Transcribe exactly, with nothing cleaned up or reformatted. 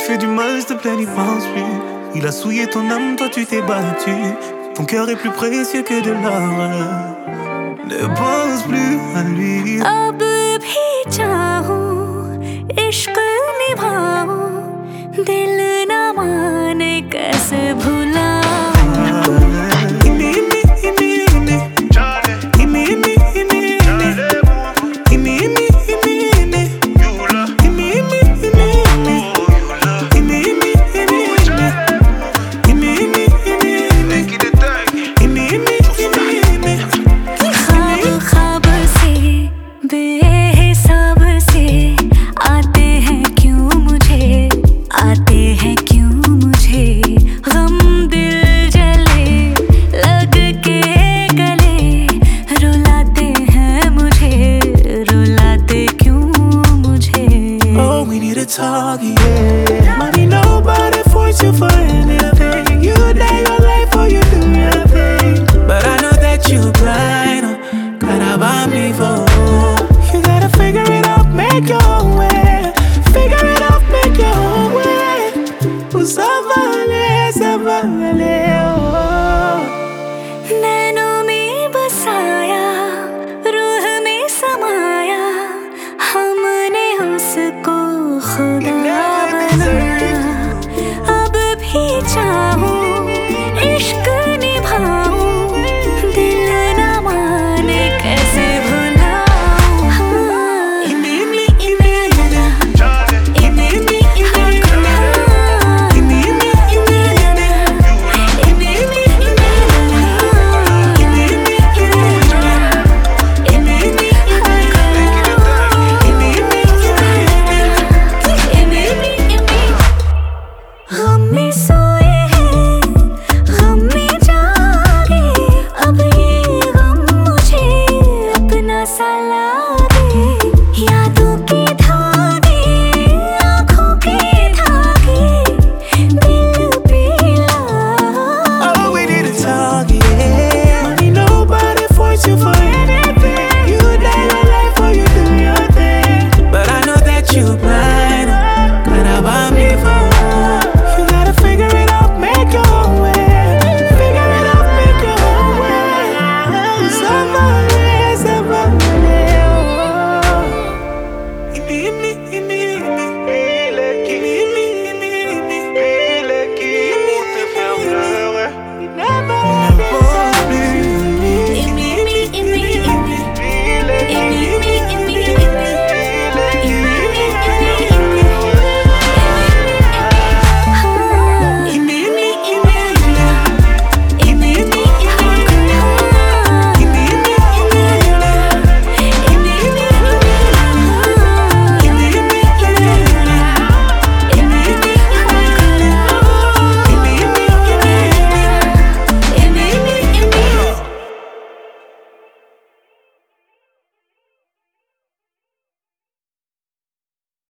fait du mal, s'il te plaît, n'y pense plus. Il a souillé ton âme, toi tu t'es battu. Ton cœur est plus précieux que de l'or. Ne pense plus à lui. अब भी चाहूं, इश्क निभाऊं, दिल न माने कैसे भुलाऊं. Talk, yeah. Money, nobody force you for anything. You lay your life or you do your thing. But I know that you blind. Gotta buy me for. You gotta figure it out, make your own way. Figure it out, make your own way. Ça va aller, ça va aller, oh. नैनों में बसाया, रूह में समाया, हमने उसको खुदा बनाया. अब भी चाहूं, इश्क निभाऊं, दिल न माने कैसे भुलाऊं. गम में सोए हैं, गम में जागे, अब ये गम मुझे अपना सा लागे. याद